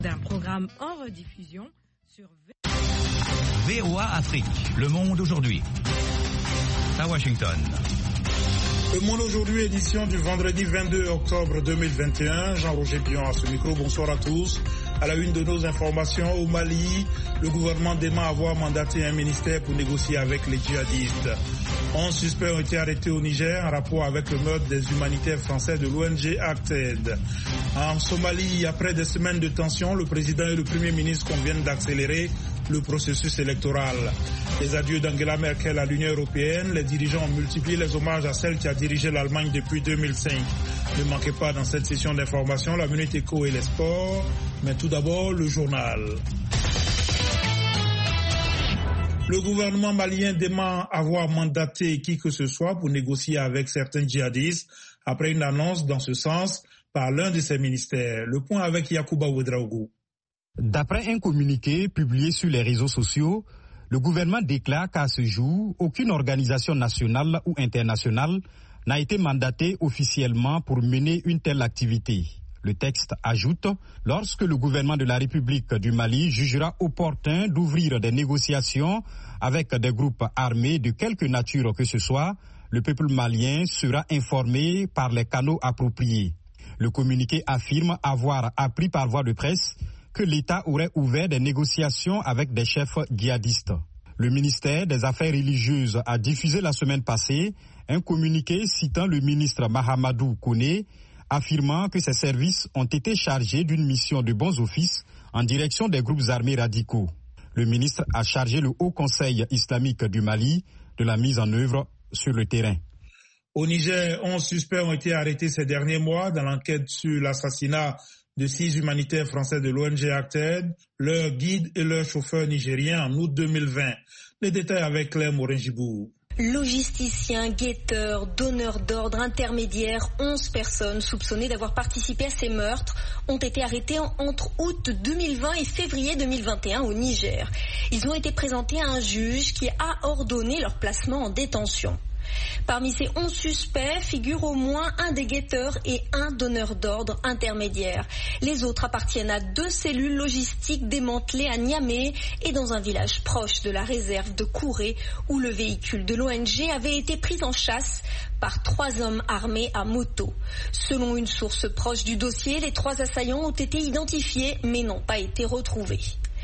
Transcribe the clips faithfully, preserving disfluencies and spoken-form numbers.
D'un programme en rediffusion sur V O A Afrique, Le Monde aujourd'hui. À Washington. Le Monde aujourd'hui, édition du vendredi vingt-deux octobre deux mille vingt et un. Jean-Roger Pion à ce micro. Bonsoir à tous. À la une de nos informations, au Mali, le gouvernement dément avoir mandaté un ministère pour négocier avec les djihadistes. onze suspects ont été arrêtés au Niger en rapport avec le meurtre des humanitaires français de l'O N G Acted. En Somalie, après des semaines de tension, le président et le premier ministre conviennent d'accélérer le processus électoral. Les adieux d'Angela Merkel à l'Union européenne, les dirigeants ont multiplié les hommages à celle qui a dirigé l'Allemagne depuis deux mille cinq. Ne manquez pas dans cette session d'information la Minute Éco et les sports, mais tout d'abord le journal. Le gouvernement malien dément avoir mandaté qui que ce soit pour négocier avec certains djihadistes après une annonce dans ce sens par l'un de ses ministères. Le point avec Yacouba Ouedraogo. D'après un communiqué publié sur les réseaux sociaux, le gouvernement déclare qu'à ce jour, aucune organisation nationale ou internationale n'a été mandatée officiellement pour mener une telle activité. Le texte ajoute, lorsque le gouvernement de la République du Mali jugera opportun d'ouvrir des négociations avec des groupes armés de quelque nature que ce soit, le peuple malien sera informé par les canaux appropriés. Le communiqué affirme avoir appris par voie de presse que l'État aurait ouvert des négociations avec des chefs djihadistes. Le ministère des Affaires religieuses a diffusé la semaine passée un communiqué citant le ministre Mahamadou Koné, affirmant que ses services ont été chargés d'une mission de bons offices en direction des groupes armés radicaux. Le ministre a chargé le Haut Conseil islamique du Mali de la mise en œuvre sur le terrain. Au Niger, onze suspects ont été arrêtés ces derniers mois dans l'enquête sur l'assassinat de six humanitaires français de l'O N G Acted, leur guide et leur chauffeur nigérien en août deux mille vingt. Les détails avec Claire Morin-Gibou. Logisticiens, guetteurs, donneurs d'ordre, intermédiaires, onze personnes soupçonnées d'avoir participé à ces meurtres ont été arrêtées entre août deux mille vingt et février deux mille vingt et un au Niger. Ils ont été présentés à un juge qui a ordonné leur placement en détention. Parmi ces onze suspects figure au moins un des guetteurs et un donneur d'ordre intermédiaire. Les autres appartiennent à deux cellules logistiques démantelées à Niamey et dans un village proche de la réserve de Kouré où le véhicule de l'O N G avait été pris en chasse par trois hommes armés à moto. Selon une source proche du dossier, les trois assaillants ont été identifiés mais n'ont pas été retrouvés.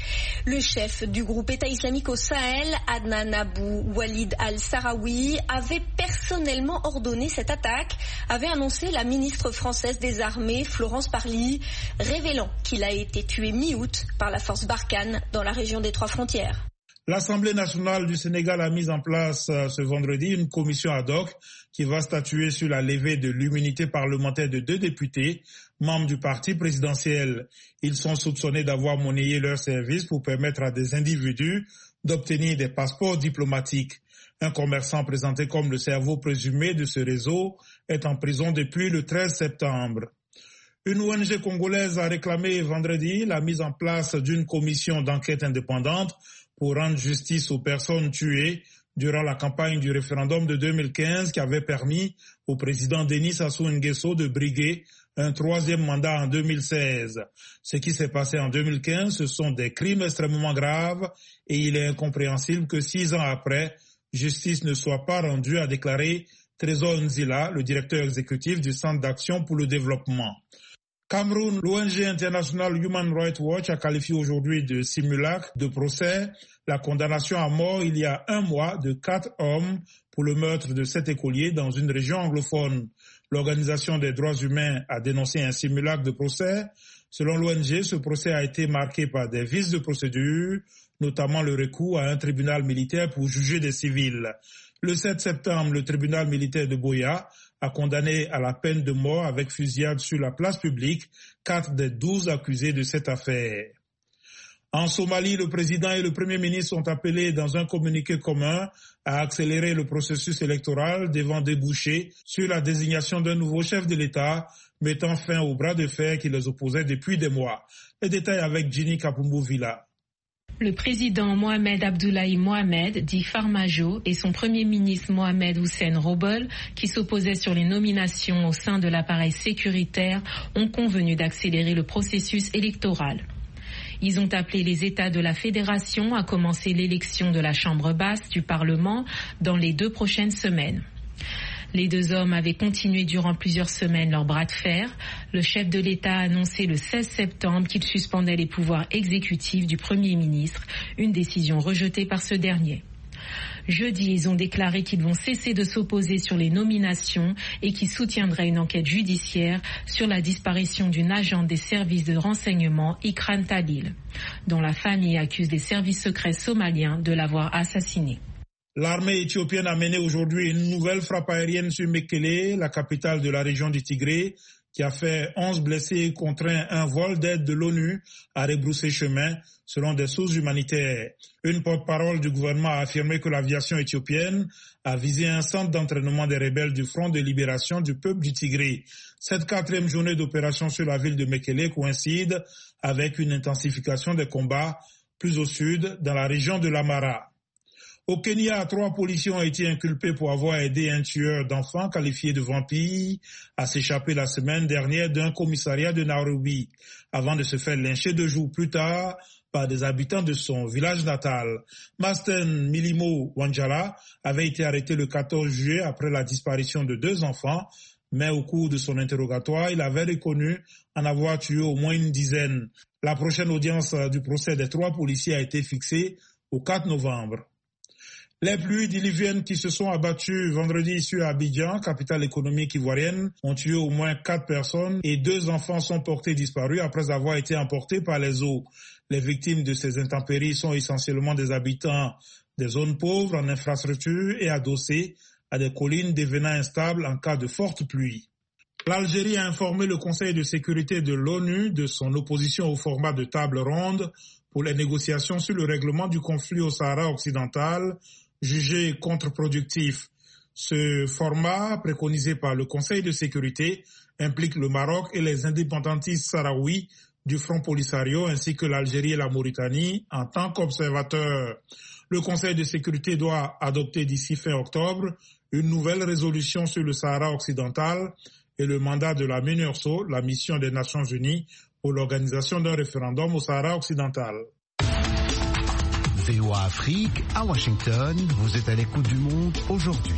Le chef du groupe État islamique au Sahel, Adnan Abou Walid al-Sahraoui, avait personnellement ordonné cette attaque, avait annoncé la ministre française des Armées, Florence Parly, révélant qu'il a été tué mi-août par la force Barkhane dans la région des Trois Frontières. L'Assemblée nationale du Sénégal a mis en place ce vendredi une commission ad hoc qui va statuer sur la levée de l'immunité parlementaire de deux députés, membres du parti présidentiel. Ils sont soupçonnés d'avoir monnayé leurs services pour permettre à des individus d'obtenir des passeports diplomatiques. Un commerçant présenté comme le cerveau présumé de ce réseau est en prison depuis le treize septembre. Une O N G congolaise a réclamé vendredi la mise en place d'une commission d'enquête indépendante pour rendre justice aux personnes tuées durant la campagne du référendum de deux mille quinze qui avait permis au président Denis Sassou Nguesso de briguer un troisième mandat en deux mille seize. Ce qui s'est passé en deux mille quinze, ce sont des crimes extrêmement graves et il est incompréhensible que six ans après, justice ne soit pas rendue, a déclaré Trésor Nzila, le directeur exécutif du Centre d'action pour le développement. Cameroun, l'O N G internationale Human Rights Watch a qualifié aujourd'hui de simulacre de procès la condamnation à mort il y a un mois de quatre hommes pour le meurtre de sept écoliers dans une région anglophone. L'Organisation des droits humains a dénoncé un simulacre de procès. Selon l'O N G, ce procès a été marqué par des vices de procédure, notamment le recours à un tribunal militaire pour juger des civils. Le sept septembre, le tribunal militaire de Boya a condamné à la peine de mort avec fusillade sur la place publique quatre des douze accusés de cette affaire. En Somalie, le président et le premier ministre sont appelés dans un communiqué commun à accélérer le processus électoral devant déboucher sur la désignation d'un nouveau chef de l'État, mettant fin au bras de fer qui les opposait depuis des mois. Les détails avec Ginny Kapumbu-Villa. Le président Mohamed Abdoulaye Mohamed, dit Farmajo, et son premier ministre Mohamed Hussein Robol, qui s'opposaient sur les nominations au sein de l'appareil sécuritaire, ont convenu d'accélérer le processus électoral. Ils ont appelé les États de la Fédération à commencer l'élection de la Chambre basse du Parlement dans les deux prochaines semaines. Les deux hommes avaient continué durant plusieurs semaines leur bras de fer. Le chef de l'État a annoncé le seize septembre qu'il suspendait les pouvoirs exécutifs du Premier ministre, une décision rejetée par ce dernier. Jeudi, ils ont déclaré qu'ils vont cesser de s'opposer sur les nominations et qu'ils soutiendraient une enquête judiciaire sur la disparition d'une agente des services de renseignement, Ikram Tabil, dont la famille accuse les services secrets somaliens de l'avoir assassinée. L'armée éthiopienne a mené aujourd'hui une nouvelle frappe aérienne sur Mekele, la capitale de la région du Tigré, qui a fait onze blessés et contraint un vol d'aide de l'ONU à rebrousser chemin, selon des sources humanitaires. Une porte-parole du gouvernement a affirmé que l'aviation éthiopienne a visé un centre d'entraînement des rebelles du Front de libération du peuple du Tigré. Cette quatrième journée d'opération sur la ville de Mekele coïncide avec une intensification des combats plus au sud, dans la région de l'Amara. Au Kenya, trois policiers ont été inculpés pour avoir aidé un tueur d'enfants qualifié de vampire à s'échapper la semaine dernière d'un commissariat de Nairobi, avant de se faire lyncher deux jours plus tard par des habitants de son village natal. Masten Milimo Wanjala avait été arrêté le quatorze juillet après la disparition de deux enfants, mais au cours de son interrogatoire, il avait reconnu en avoir tué au moins une dizaine. La prochaine audience du procès des trois policiers a été fixée au quatre novembre. Les pluies diluviennes qui se sont abattues vendredi sur Abidjan, capitale économique ivoirienne, ont tué au moins quatre personnes et deux enfants sont portés disparus après avoir été emportés par les eaux. Les victimes de ces intempéries sont essentiellement des habitants des zones pauvres en infrastructure et adossés à des collines devenant instables en cas de forte pluie. L'Algérie a informé le Conseil de sécurité de l'ONU de son opposition au format de table ronde pour les négociations sur le règlement du conflit au Sahara occidental, jugé contre-productif. Ce format, préconisé par le Conseil de sécurité, implique le Maroc et les indépendantistes sahraouis du Front Polisario ainsi que l'Algérie et la Mauritanie en tant qu'observateurs. Le Conseil de sécurité doit adopter d'ici fin octobre une nouvelle résolution sur le Sahara occidental et le mandat de la MINURSO, la mission des Nations Unies, pour l'organisation d'un référendum au Sahara occidental. V O A Afrique, à Washington, vous êtes à l'écoute du monde aujourd'hui.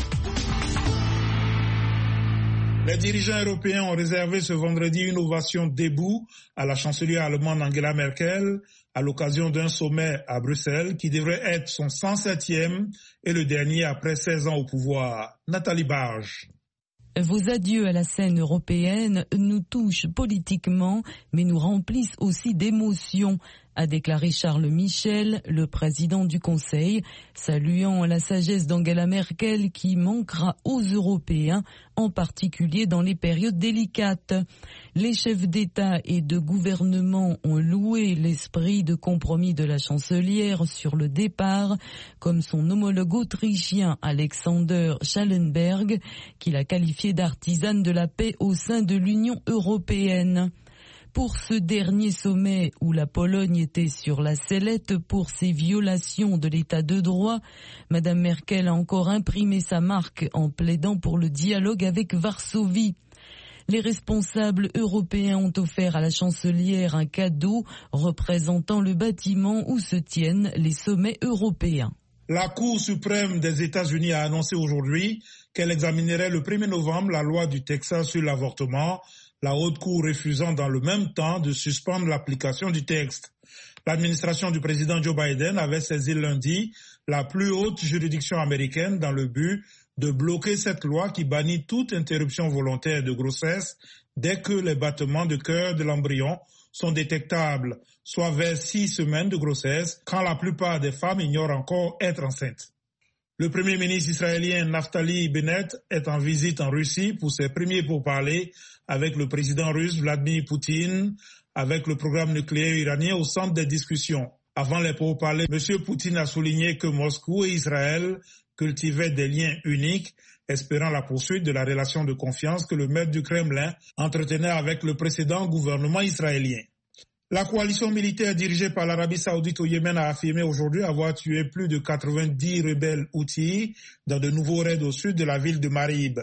Les dirigeants européens ont réservé ce vendredi une ovation debout à la chancelière allemande Angela Merkel à l'occasion d'un sommet à Bruxelles qui devrait être son cent septième et le dernier après seize ans au pouvoir. Nathalie Barge. Vos adieux à la scène européenne nous touchent politiquement, mais nous remplissent aussi d'émotions, a déclaré Charles Michel, le président du Conseil, saluant la sagesse d'Angela Merkel qui manquera aux Européens, en particulier dans les périodes délicates. Les chefs d'État et de gouvernement ont loué l'esprit de compromis de la chancelière sur le départ, comme son homologue autrichien Alexander Schallenberg, qui l'a qualifié d'artisane de la paix au sein de l'Union européenne. Pour ce dernier sommet où la Pologne était sur la sellette pour ses violations de l'état de droit, Madame Merkel a encore imprimé sa marque en plaidant pour le dialogue avec Varsovie. Les responsables européens ont offert à la chancelière un cadeau représentant le bâtiment où se tiennent les sommets européens. La Cour suprême des États-Unis a annoncé aujourd'hui qu'elle examinerait le premier novembre la loi du Texas sur l'avortement, la Haute Cour refusant dans le même temps de suspendre l'application du texte. L'administration du président Joe Biden avait saisi lundi la plus haute juridiction américaine dans le but de bloquer cette loi qui bannit toute interruption volontaire de grossesse dès que les battements de cœur de l'embryon sont détectables, soit vers six semaines de grossesse, quand la plupart des femmes ignorent encore être enceintes. Le premier ministre israélien Naftali Bennett est en visite en Russie pour ses premiers pourparlers avec le président russe Vladimir Poutine, avec le programme nucléaire iranien au centre des discussions. Avant les pourparlers, M. Poutine a souligné que Moscou et Israël cultivaient des liens uniques, espérant la poursuite de la relation de confiance que le maître du Kremlin entretenait avec le précédent gouvernement israélien. La coalition militaire dirigée par l'Arabie saoudite au Yémen a affirmé aujourd'hui avoir tué plus de quatre-vingt-dix rebelles houthis dans de nouveaux raids au sud de la ville de Marib.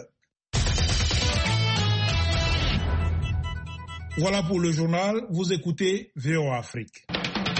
Voilà pour le journal, vous écoutez V O A Afrique.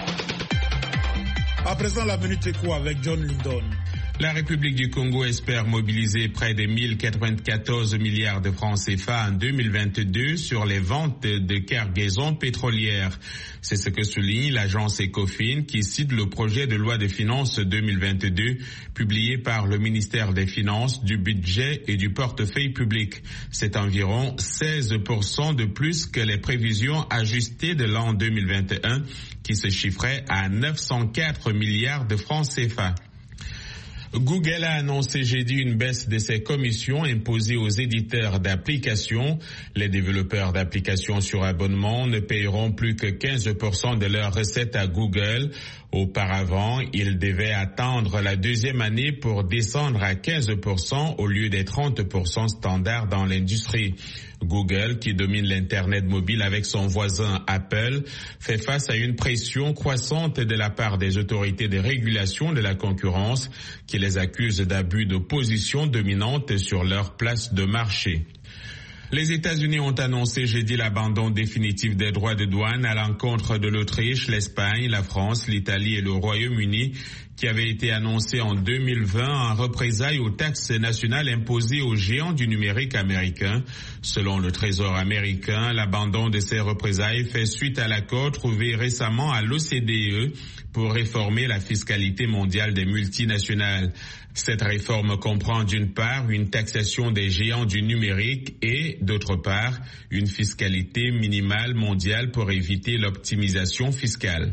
À présent, la Minute Éco avec John Lindon. La République du Congo espère mobiliser près de mille quatre-vingt-quatorze milliards de francs C F A en deux mille vingt-deux sur les ventes de cargaisons pétrolières. C'est ce que souligne l'agence Ecofin qui cite le projet de loi de finances deux mille vingt-deux publié par le ministère des Finances, du Budget et du Portefeuille public. C'est environ seize pour cent de plus que les prévisions ajustées de l'an deux mille vingt et un qui se chiffraient à neuf cent quatre milliards de francs C F A. Google a annoncé jeudi une baisse de ses commissions imposées aux éditeurs d'applications. Les développeurs d'applications sur abonnement ne paieront plus que quinze pour cent de leurs recettes à Google. Auparavant, ils devaient attendre la deuxième année pour descendre à quinze pour cent au lieu des trente pour cent standards dans l'industrie. Google, qui domine l'Internet mobile avec son voisin Apple, fait face à une pression croissante de la part des autorités de régulation de la concurrence qui les accusent d'abus de position dominante sur leur place de marché. Les États-Unis ont annoncé jeudi l'abandon définitif des droits de douane à l'encontre de l'Autriche, l'Espagne, la France, l'Italie et le Royaume-Uni, qui avait été annoncé en deux mille vingt en représailles aux taxes nationales imposées aux géants du numérique américain. Selon le Trésor américain, l'abandon de ces représailles fait suite à l'accord trouvé récemment à l'O C D E pour réformer la fiscalité mondiale des multinationales. Cette réforme comprend d'une part une taxation des géants du numérique et, d'autre part, une fiscalité minimale mondiale pour éviter l'optimisation fiscale.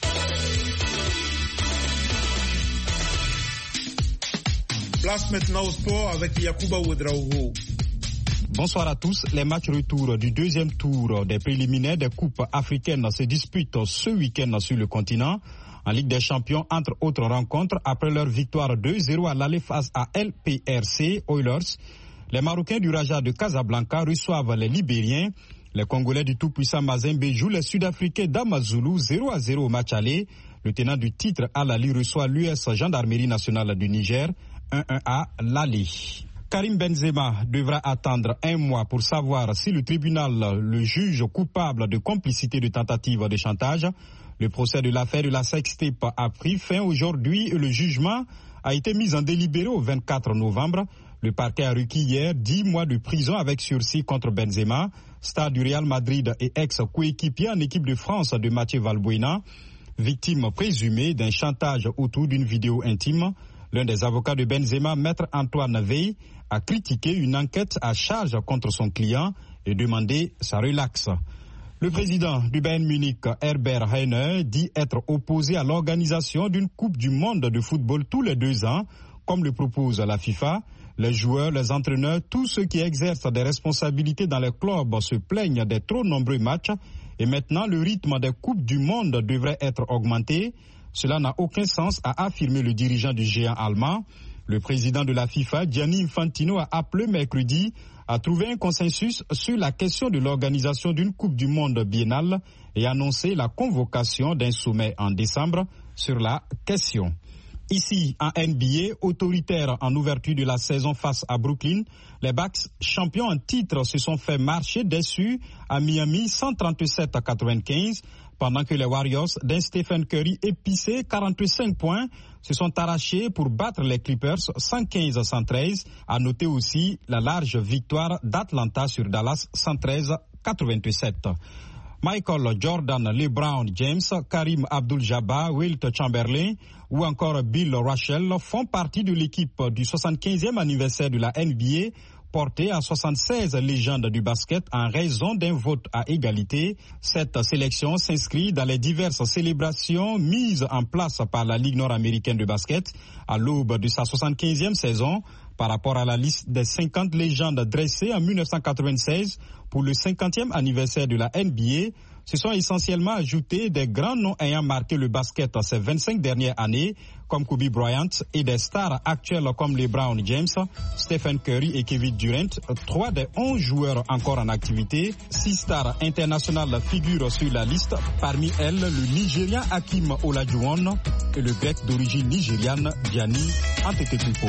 Place maintenant au sport avec Yacouba Ouedraogo. Bonsoir à tous. Les matchs retour du deuxième tour des préliminaires des coupes africaines se disputent ce week-end sur le continent. En Ligue des Champions, entre autres rencontres, après leur victoire deux zéro à l'aller face à L P R C Oilers, les Marocains du Raja de Casablanca reçoivent les Libériens. Les Congolais du tout-puissant Mazembe jouent les Sud-Africains d'Amazulu zéro à zéro au match aller. Le tenant du titre Al-Ali reçoit l'U S Gendarmerie nationale du Niger un un à l'aller. Karim Benzema devra attendre un mois pour savoir si le tribunal le juge coupable de complicité de tentative de chantage. Le procès de l'affaire de la sextape a pris fin aujourd'hui et le jugement a été mis en délibéré au vingt-quatre novembre. Le parquet a requis hier dix mois de prison avec sursis contre Benzema, star du Real Madrid et ex-coéquipier en équipe de France de Mathieu Valbuena, victime présumée d'un chantage autour d'une vidéo intime. L'un des avocats de Benzema, maître Antoine Veil, a critiqué une enquête à charge contre son client et demandé sa relaxe. Le président du Bayern Munich, Herbert Heiner, dit être opposé à l'organisation d'une Coupe du monde de football tous les deux ans, comme le propose la FIFA. Les joueurs, les entraîneurs, tous ceux qui exercent des responsabilités dans les clubs se plaignent des trop nombreux matchs et maintenant le rythme des Coupes du monde devrait être augmenté. Cela n'a aucun sens, a affirmé le dirigeant du géant allemand. Le président de la FIFA, Gianni Infantino, a appelé mercredi à trouver un consensus sur la question de l'organisation d'une Coupe du monde biennale et annoncé la convocation d'un sommet en décembre sur la question. Ici, en N B A, autoritaire en ouverture de la saison face à Brooklyn, les Bucks, champions en titre, se sont fait marcher dessus à Miami cent trente-sept à quatre-vingt-quinze, pendant que les Warriors d'un Stephen Curry épicé quarante-cinq points se sont arrachés pour battre les Clippers cent quinze à cent treize. À noter aussi la large victoire d'Atlanta sur Dallas cent treize à quatre-vingt-sept. Michael Jordan, LeBron James, Karim Abdul-Jabbar, Wilt Chamberlain ou encore Bill Russell font partie de l'équipe du soixante-quinzième anniversaire de la N B A, porté à soixante-seize légendes du basket en raison d'un vote à égalité. Cette sélection s'inscrit dans les diverses célébrations mises en place par la Ligue nord-américaine de basket à l'aube de sa soixante-quinzième saison par rapport à la liste des cinquante légendes dressées en mille neuf cent quatre-vingt-seize pour le cinquantième anniversaire de la N B A. Se sont essentiellement ajoutés des grands noms ayant marqué le basket ces vingt-cinq dernières années, comme Kobe Bryant, et des stars actuelles comme LeBron James, Stephen Curry et Kevin Durant, trois des onze joueurs encore en activité. Six stars internationales figurent sur la liste, parmi elles le Nigérian Hakim Olajuwon et le grec d'origine nigériane Gianni Antetokounmpo.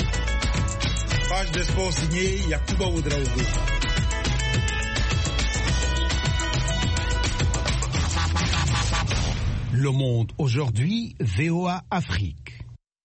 Page des sports signée Yacouba Ouedraogo. Le Monde aujourd'hui, V O A Afrique.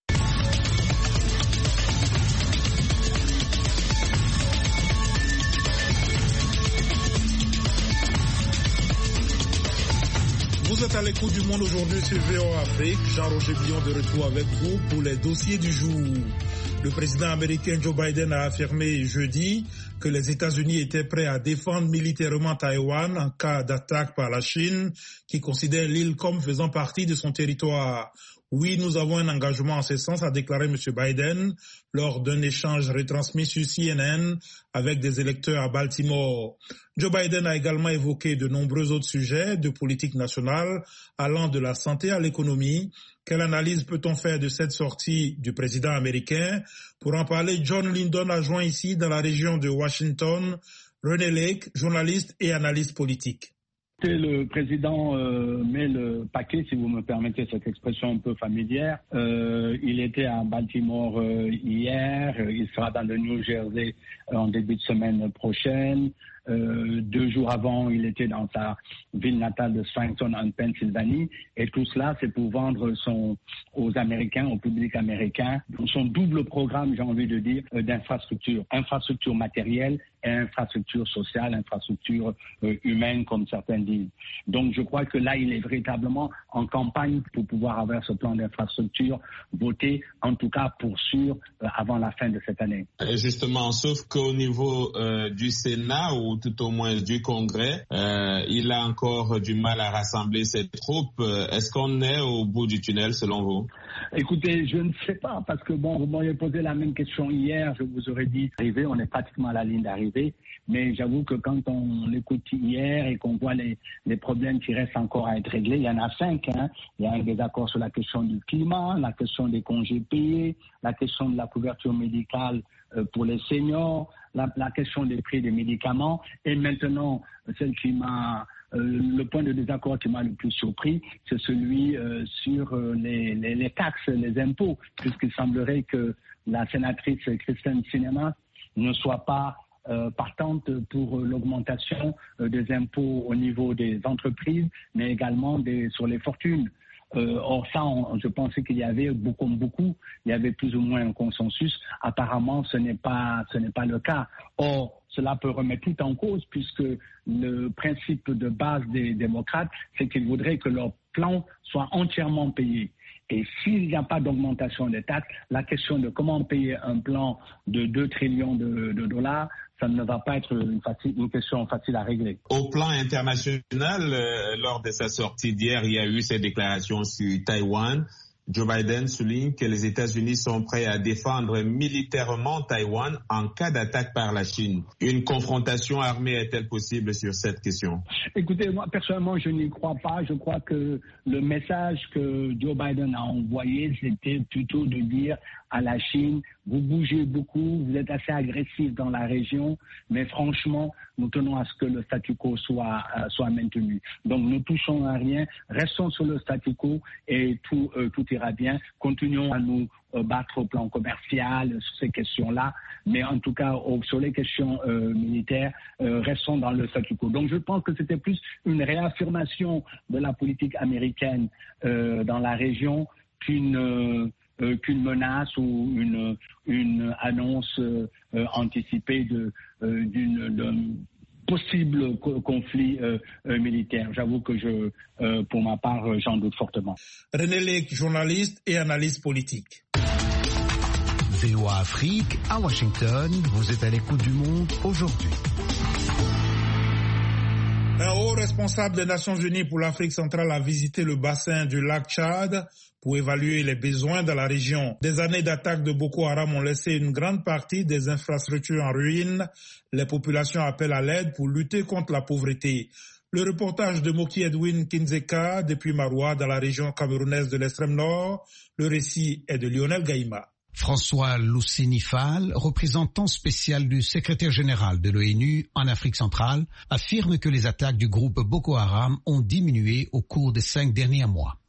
Vous êtes à l'écoute du Monde aujourd'hui sur V O A Afrique. Jean-Roger Billon de retour avec vous pour les dossiers du jour. Le président américain Joe Biden a affirmé jeudi que les États-Unis étaient prêts à défendre militairement Taïwan en cas d'attaque par la Chine, qui considère l'île comme faisant partie de son territoire. Oui, nous avons un engagement en ce sens, a déclaré M. Biden lors d'un échange retransmis sur C N N avec des électeurs à Baltimore. Joe Biden a également évoqué de nombreux autres sujets de politique nationale, allant de la santé à l'économie. Quelle analyse peut-on faire de cette sortie du président américain? Pour en parler, John Lindon a joint ici dans la région de Washington René Lake, journaliste et analyste politique. Le président euh, met le paquet, si vous me permettez cette expression un peu familière. Euh, il était à Baltimore euh, hier, il sera dans le New Jersey euh, en début de semaine prochaine. Euh, deux jours avant, il était dans sa ville natale de Scranton en Pennsylvanie. Et tout cela, c'est pour vendre son, aux Américains, au public américain, son double programme, j'ai envie de dire, euh, d'infrastructure. Infrastructure matérielle et infrastructure sociale, infrastructure euh, humaine, comme certains disent. Donc, je crois que là, il est véritablement en campagne pour pouvoir avoir ce plan d'infrastructure voté, en tout cas pour sûr, euh, avant la fin de cette année. Et justement, sauf qu'au niveau euh, du Sénat, ou tout au moins du Congrès, euh, il a encore du mal à rassembler ses troupes. Est-ce qu'on est au bout du tunnel selon vous? Écoutez, je ne sais pas, parce que bon, vous m'auriez posé la même question hier, je vous aurais dit arrivé, on est pratiquement à la ligne d'arrivée, mais j'avoue que quand on l'écoute hier et qu'on voit les, les problèmes qui restent encore à être réglés, il y en a cinq, hein. Il y a un désaccord sur la question du climat, la question des congés payés, la question de la couverture médicale euh, pour les seniors, la, la question des prix des médicaments, et maintenant, celle qui m'a, euh, le point de désaccord qui m'a le plus surpris, c'est celui euh, sur euh, les, les, les taxes, les impôts, puisqu'il semblerait que la sénatrice Kristen Sinema ne soit pas euh, partante pour l'augmentation euh, des impôts au niveau des entreprises, mais également des, sur les fortunes. Euh, or ça, on, je pensais qu'il y avait beaucoup, beaucoup, il y avait plus ou moins un consensus. Apparemment, ce n'est pas, ce n'est pas le cas. Or, cela peut remettre tout en cause puisque le principe de base des démocrates, c'est qu'ils voudraient que leur plan soit entièrement payé. Et s'il n'y a pas d'augmentation des taxes, la question de comment payer un plan de deux trillions de, de dollars, ça ne va pas être une, facile, une question facile à régler. Au plan international, euh, lors de sa sortie d'hier, il y a eu ces déclarations sur Taïwan. Joe Biden souligne que les États-Unis sont prêts à défendre militairement Taïwan en cas d'attaque par la Chine. Une confrontation armée est-elle possible sur cette question? Écoutez, moi personnellement, je n'y crois pas. Je crois que le message que Joe Biden a envoyé, c'était plutôt de dire à la Chine, vous bougez beaucoup, vous êtes assez agressif dans la région, mais franchement, nous tenons à ce que le statu quo soit, euh, soit maintenu. Donc, ne touchons à rien, restons sur le statu quo et tout, euh, tout ira bien. Continuons à nous euh, battre au plan commercial sur ces questions-là, mais en tout cas, au, sur les questions euh, militaires, euh, restons dans le statu quo. Donc, je pense que c'était plus une réaffirmation de la politique américaine euh, dans la région qu'une... Euh, Euh, qu'une menace ou une, une annonce euh, anticipée de, euh, d'une, d'un possible co- conflit euh, euh, militaire. J'avoue que je, euh, pour ma part, j'en doute fortement. René Lake, journaliste et analyste politique. V O A Afrique, à Washington, vous êtes à l'écoute du Monde aujourd'hui. Un haut responsable des Nations Unies pour l'Afrique centrale a visité le bassin du lac Tchad pour évaluer les besoins dans la région. Des années d'attaques de Boko Haram ont laissé une grande partie des infrastructures en ruine. Les populations appellent à l'aide pour lutter contre la pauvreté. Le reportage de Moki Edwin Kinzeka depuis Maroua dans la région camerounaise de l'extrême nord. Le récit est de Lionel Gaïma. François Loussini-Fall, représentant spécial du secrétaire général de l'ONU en Afrique centrale, affirme que les attaques du groupe Boko Haram ont diminué au cours des cinq derniers mois.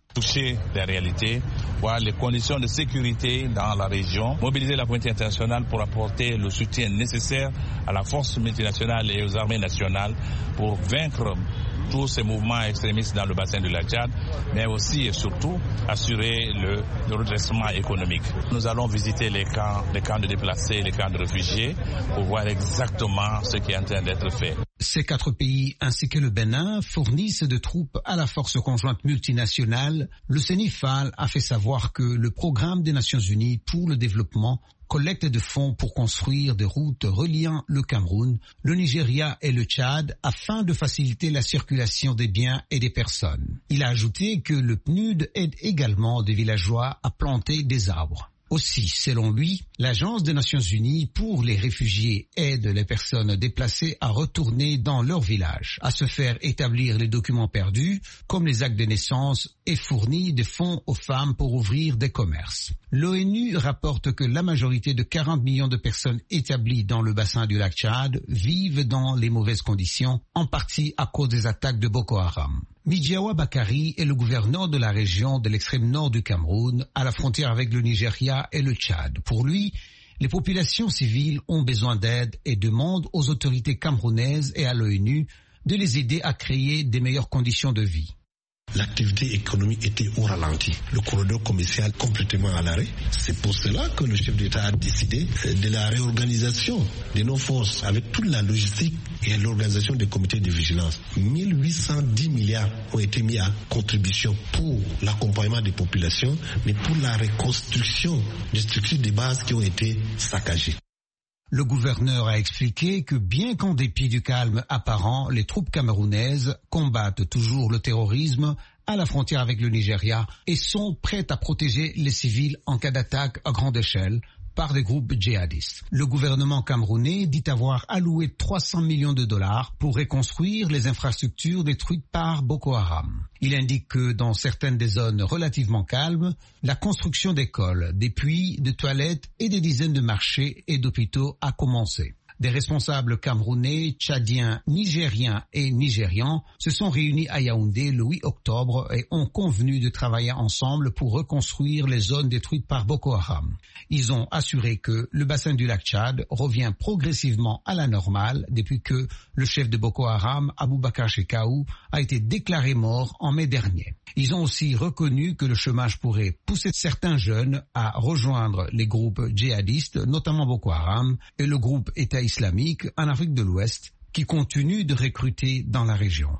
Toucher les réalités, voir les conditions de sécurité dans la région, mobiliser la communauté internationale pour apporter le soutien nécessaire à la force multinationale et aux armées nationales pour vaincre tous ces mouvements extrémistes dans le bassin du lac Tchad, mais aussi et surtout assurer le, le redressement économique. Nous allons visiter les camps, les camps de déplacés, les camps de réfugiés pour voir exactement ce qui est en train d'être fait. Ces quatre pays ainsi que le Bénin fournissent de troupes à la force conjointe multinationale. Le Sénifal a fait savoir que le programme des Nations Unies pour le développement collecte de fonds pour construire des routes reliant le Cameroun, le Nigeria et le Tchad afin de faciliter la circulation des biens et des personnes. Il a ajouté que le P N U D aide également des villageois à planter des arbres. Aussi, selon lui, l'Agence des Nations Unies pour les réfugiés aide les personnes déplacées à retourner dans leur village, à se faire établir les documents perdus, comme les actes de naissance, et fournit des fonds aux femmes pour ouvrir des commerces. L'ONU rapporte que la majorité de quarante millions de personnes établies dans le bassin du lac Tchad vivent dans les mauvaises conditions, en partie à cause des attaques de Boko Haram. Midiawa Bakari est le gouverneur de la région de l'extrême nord du Cameroun, à la frontière avec le Nigeria et le Tchad. Pour lui, les populations civiles ont besoin d'aide et demandent aux autorités camerounaises et à l'ONU de les aider à créer des meilleures conditions de vie. L'activité économique était au ralenti, le corridor commercial complètement à l'arrêt. C'est pour cela que le chef d'État a décidé de la réorganisation de nos forces avec toute la logistique et l'organisation des comités de vigilance. mille huit cent dix milliards ont été mis à contribution pour l'accompagnement des populations, mais pour la reconstruction des structures de base qui ont été saccagées. Le gouverneur a expliqué que bien qu'en dépit du calme apparent, les troupes camerounaises combattent toujours le terrorisme à la frontière avec le Nigeria et sont prêtes à protéger les civils en cas d'attaque à grande échelle par des groupes djihadistes. Le gouvernement camerounais dit avoir alloué trois cents millions de dollars pour reconstruire les infrastructures détruites par Boko Haram. Il indique que dans certaines des zones relativement calmes, la construction d'écoles, des puits, de toilettes et des dizaines de marchés et d'hôpitaux a commencé. Des responsables camerounais, tchadiens, nigériens et nigérians se sont réunis à Yaoundé le huit octobre et ont convenu de travailler ensemble pour reconstruire les zones détruites par Boko Haram. Ils ont assuré que le bassin du lac Tchad revient progressivement à la normale depuis que le chef de Boko Haram, Aboubakar Shekau, a été déclaré mort en mai dernier. Ils ont aussi reconnu que le chômage pourrait pousser certains jeunes à rejoindre les groupes djihadistes, notamment Boko Haram et le groupe État islamique en Afrique de l'Ouest, qui continue de recruter dans la région.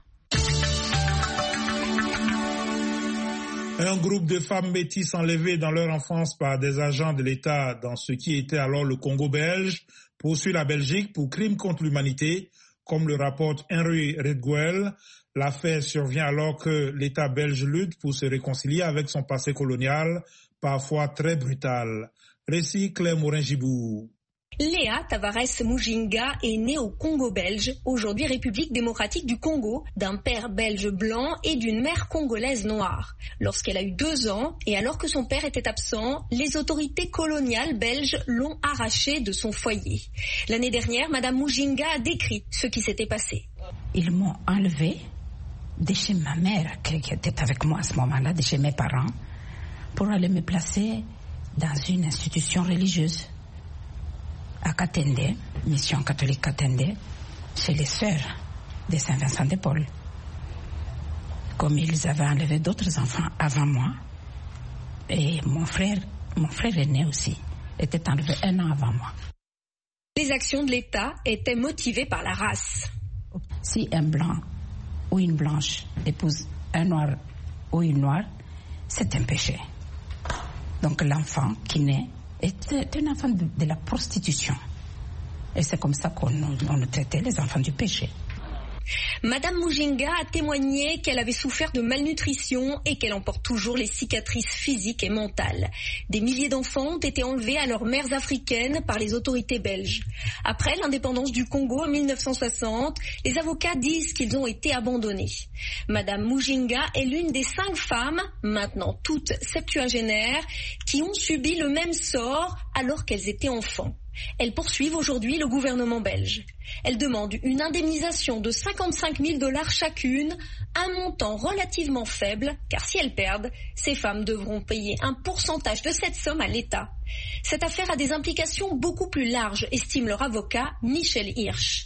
Un groupe de femmes métisses enlevées dans leur enfance par des agents de l'État dans ce qui était alors le Congo belge poursuit la Belgique pour crimes contre l'humanité, comme le rapporte Henry Redguel. L'affaire survient alors que l'État belge lutte pour se réconcilier avec son passé colonial, parfois très brutal. Récit Claire Morin-Gibou. Léa Tavares Mujinga est née au Congo belge, aujourd'hui République démocratique du Congo, d'un père belge blanc et d'une mère congolaise noire. Lorsqu'elle a eu deux ans, et alors que son père était absent, les autorités coloniales belges l'ont arrachée de son foyer. L'année dernière, Madame Mujinga a décrit ce qui s'était passé. Ils m'ont enlevée de chez ma mère, qui était avec moi à ce moment-là, de chez mes parents, pour aller me placer dans une institution religieuse. À Katende, mission catholique Katende, chez les sœurs de Saint-Vincent de Paul. Comme ils avaient enlevé d'autres enfants avant moi, et mon frère, mon frère aîné aussi, était enlevé un an avant moi. Les actions de l'État étaient motivées par la race. Si un blanc ou une blanche épouse un noir ou une noire, c'est un péché. Donc l'enfant qui naît est un enfant de, de la prostitution. Et c'est comme ça qu'on on traitait les enfants du péché. Madame Mujinga a témoigné qu'elle avait souffert de malnutrition et qu'elle en porte toujours les cicatrices physiques et mentales. Des milliers d'enfants ont été enlevés à leurs mères africaines par les autorités belges. Après l'indépendance du Congo en mille neuf cent soixante, les avocats disent qu'ils ont été abandonnés. Madame Mujinga est l'une des cinq femmes, maintenant toutes septuagénaires, qui ont subi le même sort alors qu'elles étaient enfants. Elles poursuivent aujourd'hui le gouvernement belge. Elles demandent une indemnisation de cinquante-cinq mille dollars chacune, un montant relativement faible, car si elles perdent, ces femmes devront payer un pourcentage de cette somme à l'État. Cette affaire a des implications beaucoup plus larges, estime leur avocat Michel Hirsch.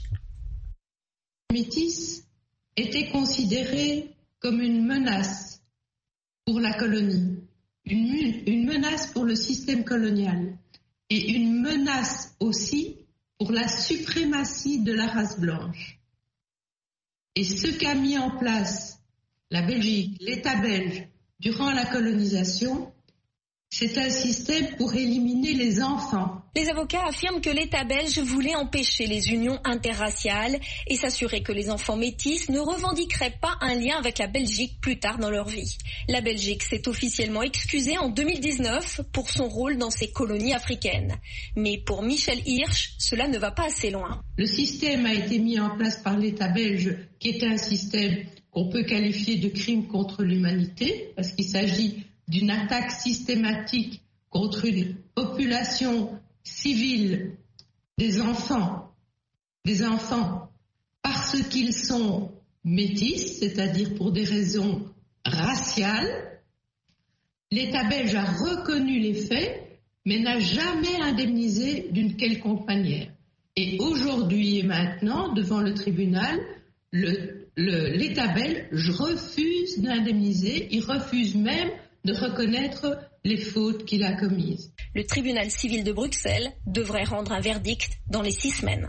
Métis était considérée comme une menace pour la colonie, une, une menace pour le système colonial et une menace aussi pour la suprématie de la race blanche. Et ce qu'a mis en place la Belgique, l'État belge, durant la colonisation, c'est un système pour éliminer les enfants. Les avocats affirment que l'État belge voulait empêcher les unions interraciales et s'assurer que les enfants métis ne revendiqueraient pas un lien avec la Belgique plus tard dans leur vie. La Belgique s'est officiellement excusée en deux mille dix-neuf pour son rôle dans ces colonies africaines. Mais pour Michel Hirsch, cela ne va pas assez loin. Le système a été mis en place par l'État belge, qui est un système qu'on peut qualifier de crime contre l'humanité, parce qu'il s'agit d'une attaque systématique contre une population civile, des enfants, des enfants, parce qu'ils sont métis, c'est-à-dire pour des raisons raciales. L'État belge a reconnu les faits, mais n'a jamais indemnisé d'une quelconque manière. Et aujourd'hui et maintenant, devant le tribunal, le, le, l'État belge refuse d'indemniser, il refuse même de reconnaître les fautes qu'il a commises. Le tribunal civil de Bruxelles devrait rendre un verdict dans les six semaines.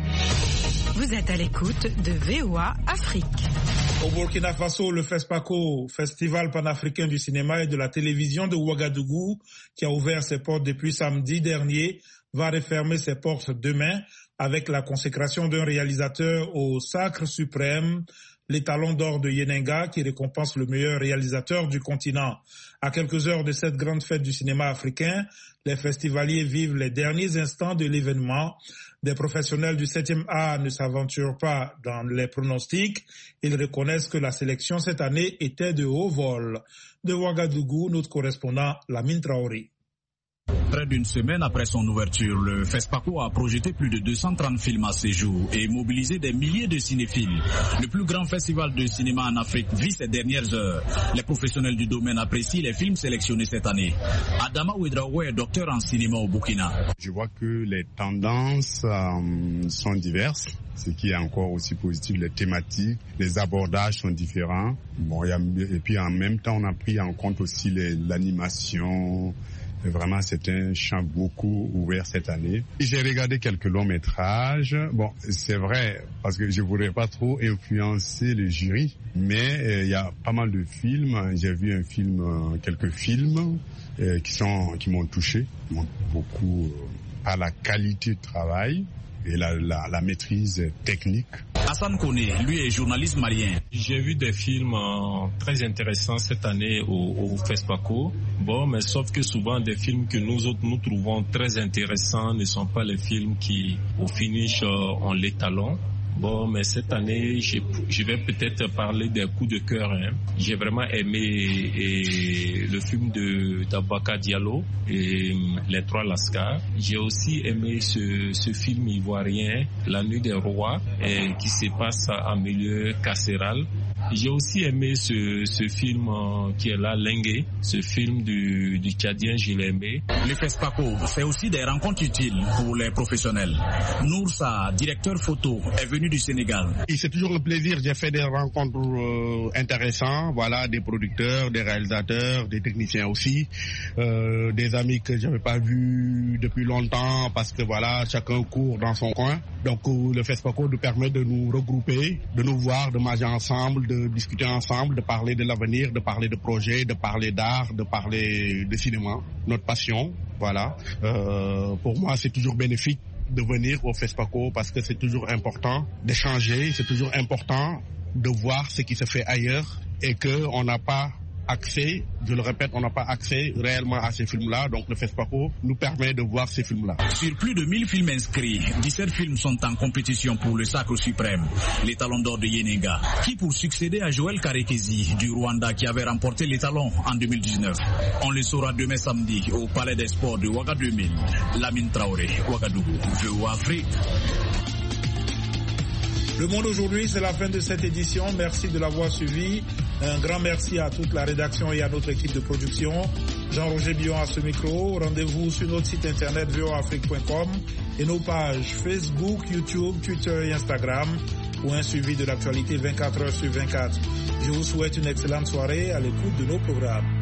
Vous êtes à l'écoute de V O A Afrique. Au Burkina Faso, le FESPACO, Festival panafricain du cinéma et de la télévision de Ouagadougou, qui a ouvert ses portes depuis samedi dernier, va refermer ses portes demain avec la consécration d'un réalisateur au Sacre suprême, l'étalon d'or de Yenenga, qui récompense le meilleur réalisateur du continent. À quelques heures de cette grande fête du cinéma africain, les festivaliers vivent les derniers instants de l'événement. Des professionnels du septième art ne s'aventurent pas dans les pronostics. Ils reconnaissent que la sélection cette année était de haut vol. De Ouagadougou, notre correspondant Lamine Traoré. Près d'une semaine après son ouverture, le FESPACO a projeté plus de deux cent trente films à ce jour et mobilisé des milliers de cinéphiles. Le plus grand festival de cinéma en Afrique vit ces dernières heures. Les professionnels du domaine apprécient les films sélectionnés cette année. Adama Ouedraoue est docteur en cinéma au Burkina. Je vois que les tendances euh, sont diverses. Ce qui est encore aussi positif, les thématiques, les abordages sont différents. Bon, y a, et puis en même temps, on a pris en compte aussi les, l'animation. Et vraiment, c'est un champ beaucoup ouvert cette année. J'ai regardé quelques longs métrages. Bon, c'est vrai, parce que je voudrais pas trop influencer le jury, mais il euh, y a pas mal de films. J'ai vu un film, euh, quelques films euh, qui sont, qui m'ont touché, m'ont beaucoup euh, à la qualité de travail et la, la, la maîtrise technique. Hassan Kone, lui est journaliste malien. J'ai vu des films euh, très intéressants cette année au, au FESPACO. Bon, mais sauf que souvent des films que nous autres nous trouvons très intéressants ne sont pas les films qui, au finish, euh, ont l'étalon. Bon, mais cette année, je, je vais peut-être parler des coups de cœur. Hein. J'ai vraiment aimé et, le film de d'Abaka Diallo et Les Trois Lascars. J'ai aussi aimé ce, ce film ivoirien, La Nuit des Rois, et, qui se passe en milieu carcéral. J'ai aussi aimé ce, ce film euh, qui est là, Lengue, ce film du, du Tchadien, je l'ai aimé. Le FESPACO, c'est aussi des rencontres utiles pour les professionnels. Noursa, directeur photo, est venu du Sénégal. Et c'est toujours le plaisir, j'ai fait des rencontres euh, intéressantes, voilà, des producteurs, des réalisateurs, des techniciens aussi, euh, des amis que je n'avais pas vus depuis longtemps parce que voilà, chacun court dans son coin. Donc euh, le FESPACO nous permet de nous regrouper, de nous voir, de manger ensemble, de discuter ensemble, de parler de l'avenir, de parler de projets, de parler d'art, de parler de cinéma, notre passion, voilà. Euh, pour moi, c'est toujours bénéfique de venir au FESPACO parce que c'est toujours important d'échanger, c'est toujours important de voir ce qui se fait ailleurs et qu'on n'a pas accès, je le répète, on n'a pas accès réellement à ces films-là, donc le FESPACO nous permet de voir ces films-là. Sur plus de mille films inscrits, dix-sept films sont en compétition pour le Sacre suprême, les Talons d'or de Yenega, qui pour succéder à Joël Karekezi du Rwanda qui avait remporté les Talons en deux mille dix-neuf. On le saura demain samedi au Palais des Sports de Ouagadougou deux mille. Lamine Traoré, Ouagadougou, V O A Afrique. Le Monde aujourd'hui, c'est la fin de cette édition. Merci de l'avoir suivi. Un grand merci à toute la rédaction et à notre équipe de production. Jean-Roger Billon à ce micro. Rendez-vous sur notre site internet v o a afrique point com et nos pages Facebook, YouTube, Twitter et Instagram pour un suivi de l'actualité vingt-quatre heures sur vingt-quatre. Je vous souhaite une excellente soirée à l'écoute de nos programmes.